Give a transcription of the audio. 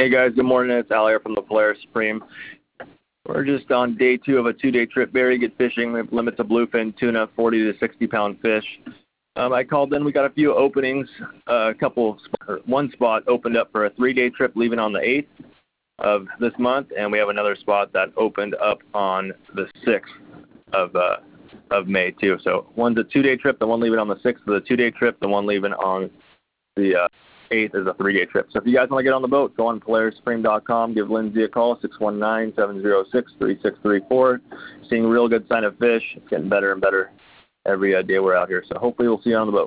Hey guys, good morning. It's Al here from the Polaris Supreme. We're just on day 2 of a 2-day trip, Barry Good Fishing. We have limits of bluefin tuna, 40 to 60 pound fish. I called in. We got a few openings. One spot opened up for a 3-day trip leaving on the 8th of this month, and we have another spot that opened up on the 6th of May too. So one's a 2-day trip, the one leaving on the 6th is a 2-day trip, the one leaving on the 8th is a 3-day trip. So if you guys want to get on the boat, go on PolarisSupreme.com, give Lindsay a call, 619-706-3634. Seeing real good sign of fish. It's getting better and better every day we're out here. So hopefully we'll see you on the boat.